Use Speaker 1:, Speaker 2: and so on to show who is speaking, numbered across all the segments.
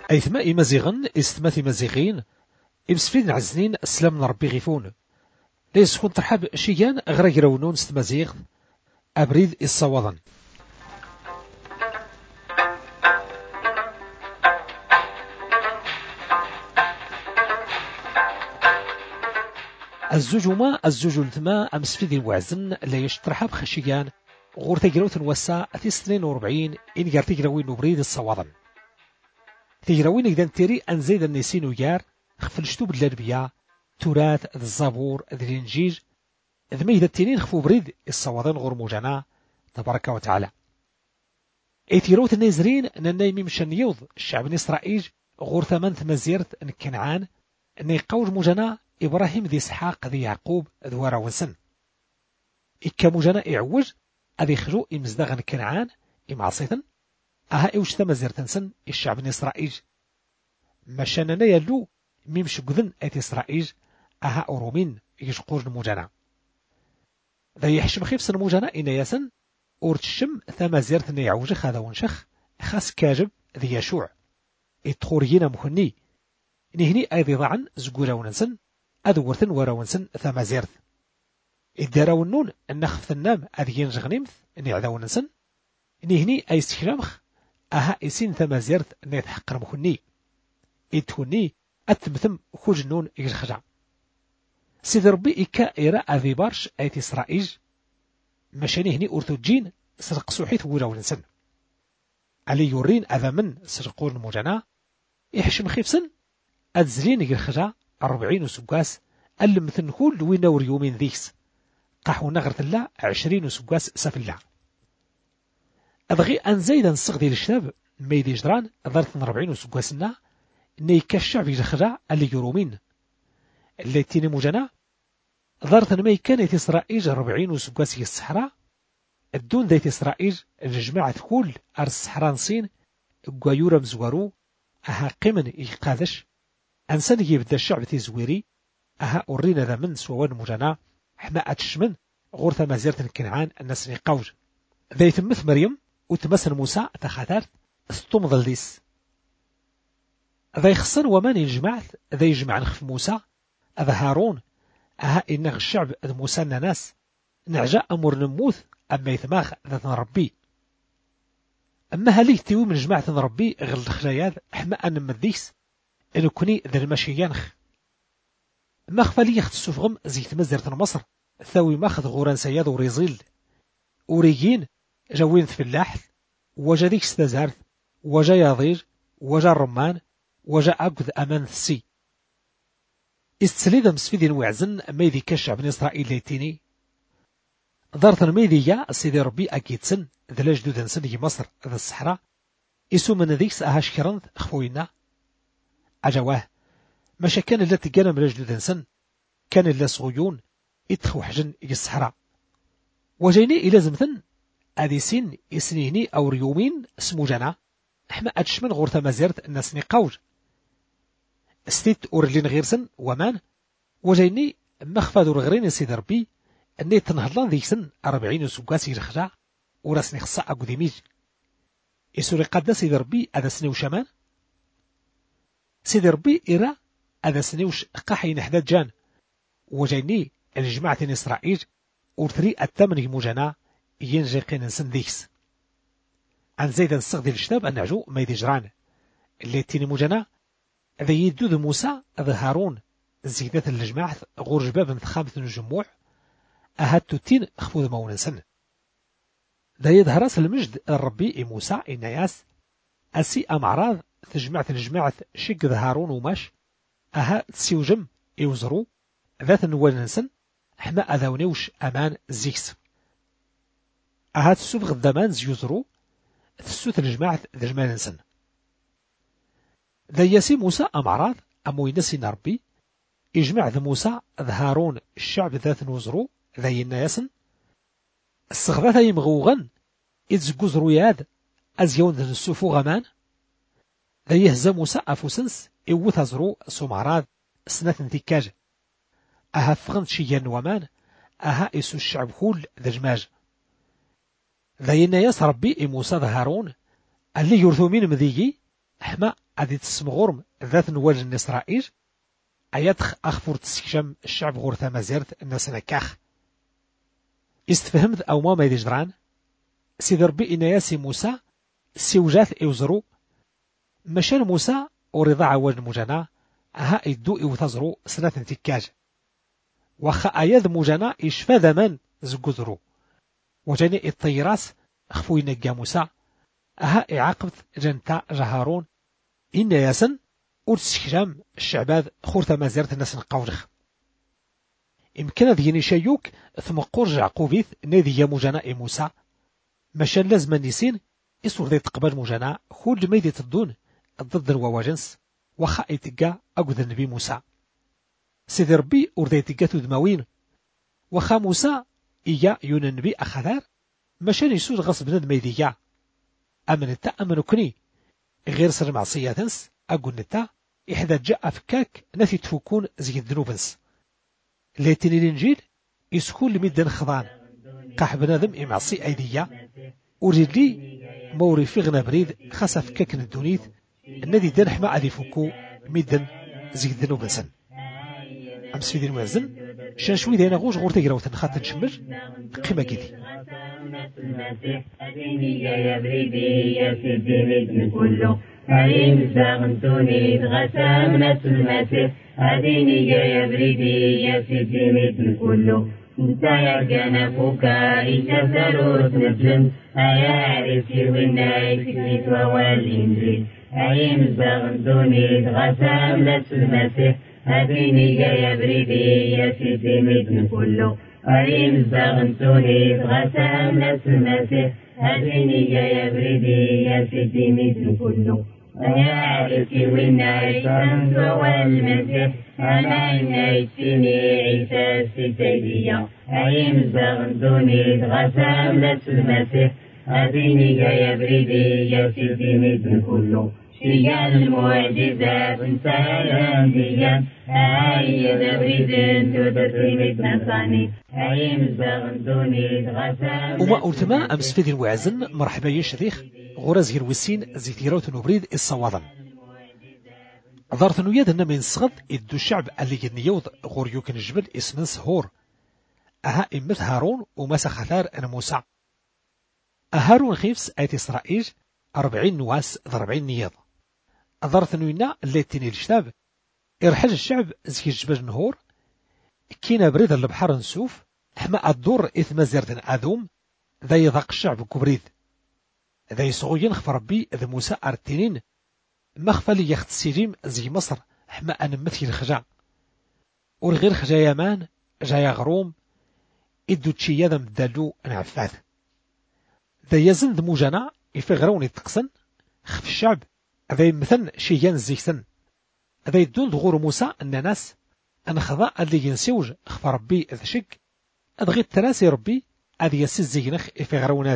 Speaker 1: أيثما إمازيغن إستما إمازيغين إمسفيد عزنين السلام من ربي غيفون ليس خون ترحب شيان غرا يراونون ستمازيغ أبريد الصوضن. الزوجوما الزوجولتما أمسفيد الوعزن لا يشترحب خشيان غور تجروت وسا 42 إن جار تجروين نبريد الصوضن. تجروين إذا تيري أنزيد النسين ويار خفلشتو باللربية تراث الزبور الإنجيل ذما إذا التنين خفو بريد الصوضان غور موجانا تبارك وتعالى. إيتيروت النازرين ننايمي مشان يوض الشعب الإسرائيل غور ثمان مزيرت كنعان أن يقوج موجانا إبراهيم ذي إسحاق ذي يعقوب ذوارا ونسن إكا موجانا إعوج أذي خجو إمزدغن كنعان إمعصيثن أها إوش ثمزيرت نسن الشعب الإسرائيل مشاننا يلو ميمش قذن أتي إسرائيل أها أورومين يشقور موجانا ذا يحشم خيفس الموجانا إنا ياسن أورتشم ثما زيرتنا يعوج هذا ونشخ خاص كاجب ذي يشوع إتخوريين مخني نهني أيضا ضعن زقورا ونسن أدورثن ورا ونسن ثما زيرت إدارا ونون النخف النام أذي ينجغ نمث نعذا ونسن نهني أي استخرامخ أها إسين ثما زيرت نيتحقر مخني إتهني أتمثم خوج نون يجخجع سيد ربي إكا إيرا أذي بارش أيت إسرائيل مشاني هني أرثوجين سرقسو حيث ولا ونسن علي يورين أذا من سرقون موجانا يحشم خيفسن أدزلين يجخجع 40 سقاس ألمثن كل وينور يومين ذيس قحو نغرت الله 20 سقاس سفلا أبغي أن زيدا نصغدي للشتاب ميدي جدران ضرثن 40 سقاسنا نيكا الشعب يجخجع اللي يرومين التي موجانا ضرثن مي كانت إسرائيل 40 سقاسي الصحراء الدون ذات إسرائيل الجماعة كل أرس الصحراء نصين قويورا مزوارو أها قمن يقادش أنسان يبدا الشعب تيزويري أها أورينا ذا من سوان موجانا حما أتشمن غورثا مازيرت كنعان الناس نقاوج ذا يتمث مريم وتمثل موسى تخاثرت استمضل ديس ذا يخسر ومان الجماعة ذا يجمع نخف موسى هذا هارون أها إنغ الشعب موسى الناس نعجا أمر نموث أما يثماخ ذات ربي أما هليك تيوي من جماعة ربي غل الخلايات حما أن مذيس إنو كوني ذا المشيانخ ما خفالي يخت السفغم زيت مزرة مصر ثاوي ماخذ غوران سياد وريزيل وريجين جاوين في اللاحل وجا ديك استزارث وجا يضيج وجا الرمان وجا أقذ أمان السي استسليذا مسفيدين وعزن ميذي كالشعب من إسرائيل ليتيني ضارثن ميذي يا سيدي ربي أكيد سن ذلاج دودن سن مصر ذا الصحراء إسو من ذيكس أهاش كرنث خفوينا عجواه ماشا كان اللي تقانا ملاج دودن سن كان اللي صغيون يتخو حجن إجي الصحراء وجيني إلى زمثن أدي سين إسنيني أو ريومين اسمو جنا حما أتشمن غورثا مازيرت الناس نقاوج استيت أورلين غيرسن ومان وجيني مخفى دور غرين سيد ربي أني تنهضلان ذيك سن 40 سقاسي رخجع وراسني خصا أقو ديميج إسوري قد سيد ربي أذا سنيو شمان سيد ربي إرا أذا سنيوش قاحين حداد جان وجيني الجماعة إسرائيل ورثري الثمن موجانا ينجي قين نسن ذيكس عن زيدا الصغدي الشتاب النعجو ميدي جران اللي تيني موجانا ذا يدود موسى ذا هارون زيدات الجماعة غور جباب انتخابة الجموع أهدتو تين خفوذ مونسن ذا يظهرس المجد الربي موسى إنياس أسي أمعراض تجمعة شق ذا هارون وماش أها تسيوجم يوزرو ذات النوال نسن حما أذاونيوش أمان زيكس أها تسوفغ الضمان زيوزرو تسوث الجماعة ذا جمال نسن ذا ياسي موسى أمعراض أمو ينسي نربي إجمع ذا موسى ذا هارون الشعب ذات نوزرو ذا ينياسن الصغبات يمغوغن إذ قزرو ياد أزيون ذا السوفو غمان ذا يهزا موسى أفوسنس إوث أزرو سمعراض سنة انتكاج أها فغن شيان ومان أها إسو الشعب كل ذا جماج ذا ينياس ربي موسى ذا هارون اللي يرثو من مذيجي حما غادي تسمغورم ذات نوال إسرائيل أيادخ أخفور تسكشم الشعب غور ثمازيرت الناس نكاخ استفهمت أو ما يدي جدران سيدي ربي إن ياسي موسى سيوجات إوزرو مشان موسى ورضا عواد المجانا ها يدو إوثازرو سنة تكاج وخا أياد مجانا إشفى ذمان زقزرو وجاني الطيراس خفو ينقى موسى ها إعاقبت جنتا جهارون إن ياسن ورسكشام الشعباد خورتا مازيرت الناس نقاوجخ يمكن ذيني شيوك ثم قرجع قوبيث نادي يا مجانا موسى مشان لازم نيسين إسور ذي تقبل مجانا خول ميدي تدون ضد الواواجنس وخا يتقى أقود النبي موسى سيدي ربي ورذي يتقى تدماوين وخا موسى إيا يون النبي أخذار مشان يسود غصب ند ميديا أمنتا أمنكني غير سر معصية تنس أقول نتا إحدى جاء فكاك نفي تفكون زي الذنوبنس ليتني الإنجيل يسكون لمدن خضان قاح بنادم إمعصي أيديا أريد لي موري في غنا بريد خاصة فكاك الدونيث الذي دنح ما عادي فكو مدن زي الذنوبنسن أمس في دين وازن شان شوي دينا غوش غور تقرا وتنخات نشمر قيمة كيدي
Speaker 2: يا بريدي يا سيدي مثل كله هاي مساغنتوني تغسامنا المسيح هديني يا بريدي يا سيدي مثل كله انت يا جنفوكا إيش ضرورة نجم هيا عرفتي ويناي فكرت والإنجيل هاي مساغنتوني تغسامنا المسيح هديني يا بريدي يا سيدي مثل كله أريم زغنتوني تغسامنا المسيح هديني يا بريدي يا سيدي مثل كله يا عرفتي ويناي كنت والمسيح أنا إناي تيني عيسى السيدية أريم زغنتوني تغسامنا المسيح هديني يا بريدي يا سيدي مثل كله شيان المعجزات انسان ديان هاي بريدن تدري مثنصاني هاي مزغندوني تغسام
Speaker 1: وما قلتما أمس في دين وعزن مرحبا يشريخ غرز هيروسين زيتيروت نبريد الصواضن ظهرت نوياد أن من صغد إدو الشعب اللي ينيوض غور يوكن الجبل اسمن سهور أها إمت هارون ومسا خثار أنا موسى هارون خيفس آيت إسرائيل 40 نواس 40 نياض ظهرت نوينا اللي تيني الشتاب إرحج الشعب زي الجبل نهور كينا بريد البحر نسوف حما الدور إثم زردن أذوم ذا يضاق الشعب كبريد ذا يسغوين خف ربي ذا موسى أرتينين مخفى لي يخت سيريم زي مصر حما أنا مثل الخجا ورغير خجا يامان جايا غروم إدو تشي ذا مدالو نعفاث ذا يزن ذا موجانا يفغرون يتقسن خف الشعب ذا يمثن شيان زيكسن ذا يدون ضغور موسى أن ناس أن خضاء اللي ينسيوج خف ربي ذا شك أدغي التراسي ربي أذي يسيز زينخ يفغرون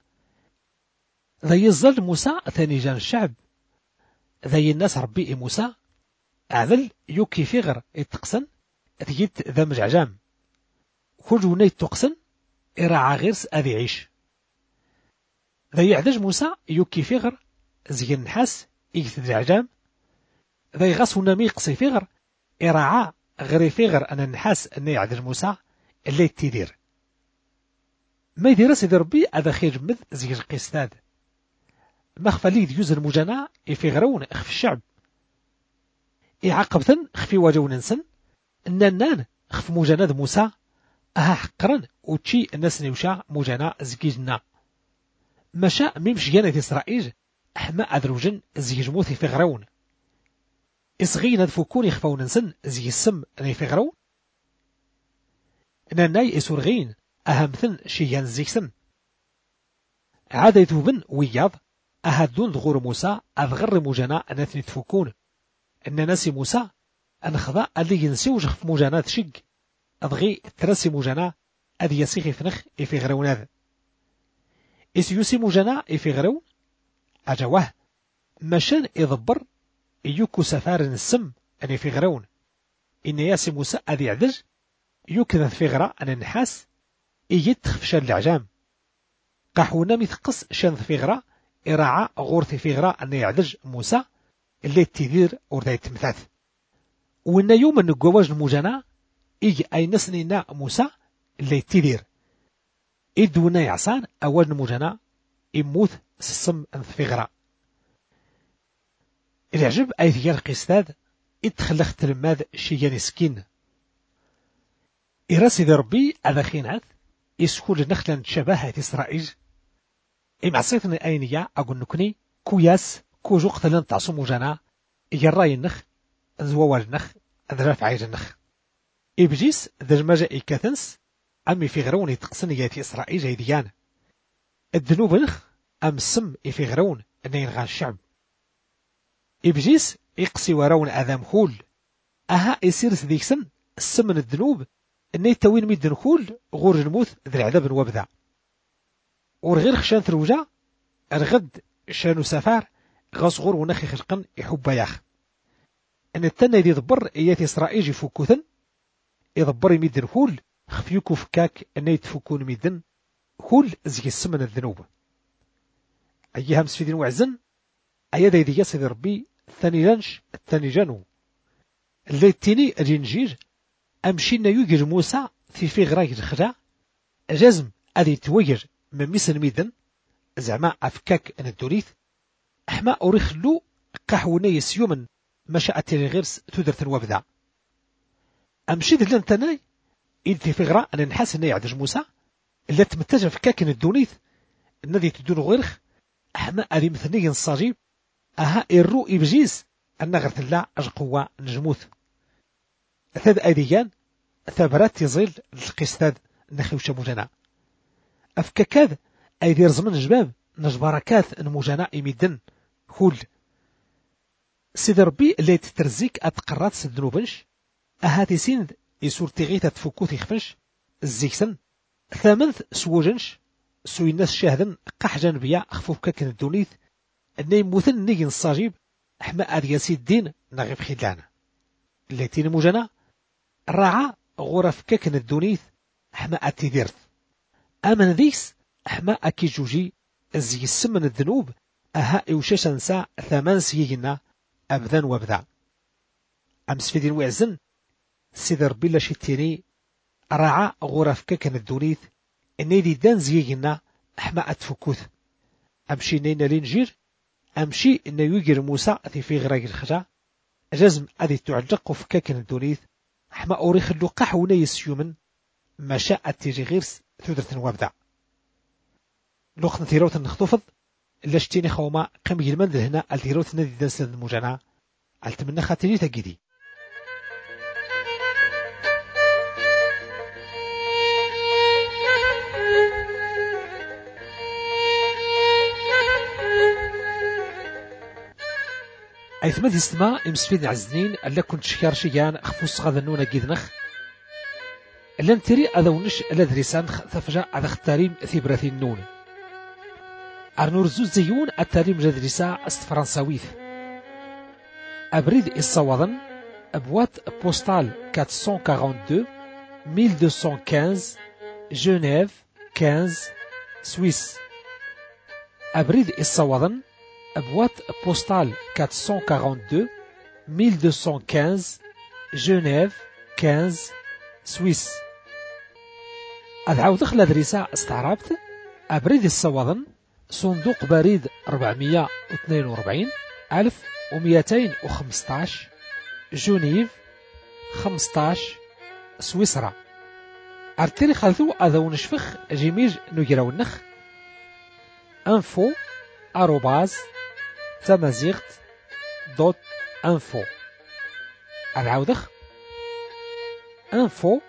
Speaker 1: ذا يزل موسى ثاني جان الشعب ذا الناس ربي موسى أعذل يوكي فيغر يتقسن ذيت ذا مجعجام كل وني تقسن إراعى غيرس أذي عيش ذا يعدج موسى يوكي فيغر زي النحاس إيكت العجام ذا يغاس ونامي قصي فيغر إراعى غير فيغر أن النحاس أن يعدج موسى اللي تيدير ما يدير سيدي ربي هذا خير مذ زي القيستاد مخفى لي ديوز المجانا يفيغرون اخف الشعب يعقبتن خفي واجو ننسن النان خف مجانا موسى أها حقرا وتشي الناس نيوشا مجانا زكيجنا مشا ميمش جانة إسرائيل أحما أدروجن زي جموث يفيغرون إصغي ندفوكون يخفون ننسن زي السم يفيغرون ناناي إسورغين أهمثن شيان زيكسن عاد يتوبن وياض أهدون ضغور موسى أذغر مجانا أنثني تفوكون أن ناسي موسى أن خضاء اللي ينسيوج في مجانات شق أضغي ترسي مجانا أذي يسيخي فنخ في غرون هذا إس يوسي مجانا في غرون أجواه مشان يضبر يوكو سفار السم أن في غرون إن ياسي موسى أذي يعدج يوكذا في غراء أن النحاس يتخف شان العجام قاحونا مثقص شان في غراء إراعى غورث في غراء أن يعدج موسى اللي تدير وردا يتمثاث وإن يوم أن الجواج المجانا إيجي أي نسنينا موسى اللي تدير إدونا يعصان أول المجانا يموت سسم انثفغرا العجب أي ثيار قيستاد إتخلخ تلماذ شياني سكين إراسي ذي ربي أذا خينات يسكول نخلا تشبهة إسرائيل إمعصيتني أينيا أقول نكني كوياس كوجو قتلن تعصو مجانا يراي النخ زوال النخ ذراف عيج النخ إبجيس ذرمجة إيكاثنس أمي في غرون يتقصن ياتي إسرائيل جيديان الذنوب نخ أم السم في غرون أن ينغى الشعب إبجيس يقصي ورون أذام خول أها يسيرس ذيك سن السم من الذنوب أن يتوين ميد نخول غور الموت ذي العذاب وبذا ورغير خشان ثروجا الغد شانو سفار غصغور ونخي خلقن يحب ياخ أن التنى يدي ضبر إياتي إسرائيل يفكوثن يضبر يميدن خول خفيوكو فكاك أن يتفكون ميدن خول زي السمن الذنوب أيها مسفيدين وعزن أيضا يدي يصد ربي الثاني لانش الثاني جانو اللي التيني أجينجير أمشينا يوجر موسى في غراك الخجا جزم أذي توجر من مثل ميدن زعما أفكاك أن الدوريث أحما أوريخ له قحوني يسيومن مشاء غيرس تدرت الوبذا أمشيد لن تناي إنتي في غراء أن نحس أن يعدج موسى اللي تمتجه فكاك الدونيث الذي تدون غيرخ أحما أذي مثني الصاجيب أها إرو إبجيز أن غرت الله أجقوا نجموث ثاد أيديان ثابرات يزيل القستاد نخيوش مجانا أفكاكاد أيدي رزمن جباب نجباركات المجانا إميدن خول سيد ربي اللي تترزيك أتقرات سدنوبنش أهاتي سيند يسور تغيثة تفكوث يخفنش الزيكسن ثامنث سوجنش سوي الناس شاهدن قحجان بيا أخفوف كاكن الدونيث أني مثل نيجن الصاجيب أحما أدياسي الدين نغيب خدلانا اللي تين مجانا الرعا غرف كاكن الدونيث أحما أتديرث أمن ذيس أحما أكي جوجي الزي السمن الذنوب أها إوشاش نسا ثمان سيجنا أبذان وابذا أمس في دين وعزن سيد ربي لا شتيني رعا غرف كاكن الدونيث إني دي دان زيجنا أحما أتفكوث أمشي نينا لينجير أمشي إن يوجر موسى في غراك الخجا جزم أذي تعلق في كاكن الدونيث أحما أوريخ اللقاح ونيس يومن ما شاء تيجي غيرس ثودرة وابدع لوخ نثيروت نخطفض لاشتيني خوما قم يلمند هنا الثيروت ندي دنس المجانا التمنى خاتلي تجدي أيثمد استماع إمسفيد عزنين ألا كنت شكار شيان أخفوص غذنونا جيدنخ ألا نتري أذونش ألا دريسان ثفجا أذا اختاريم ثيبرثي النون أرنور زوز زيون التاريم جدريسا أست فرنساويث أبريد الصوادن أبوات بوستال 442 1215 جنيف 15 سويس أبريد الصوادن أبوات بوستال 442 1215 جنيف 15 سويس أدعو دخل دريسا استعربت أبريد الصوادن صندوق بريد 442 1215 جنيف 15 سويسرا أرتري خلثو أذو نشفخ جيميج نجراو النخ info @tamazight.info العودخ info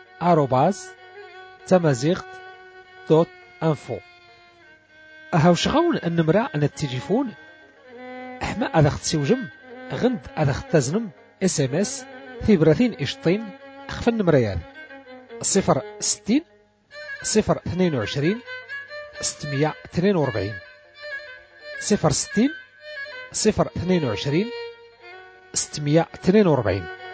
Speaker 1: @tamazight.info أهاو شغون النمرة أن التليفون أحما أذا تسوجم غند أذا تزنم SMS ثيبرثين إشطين أخف النمريات 060 022 642 060 022 642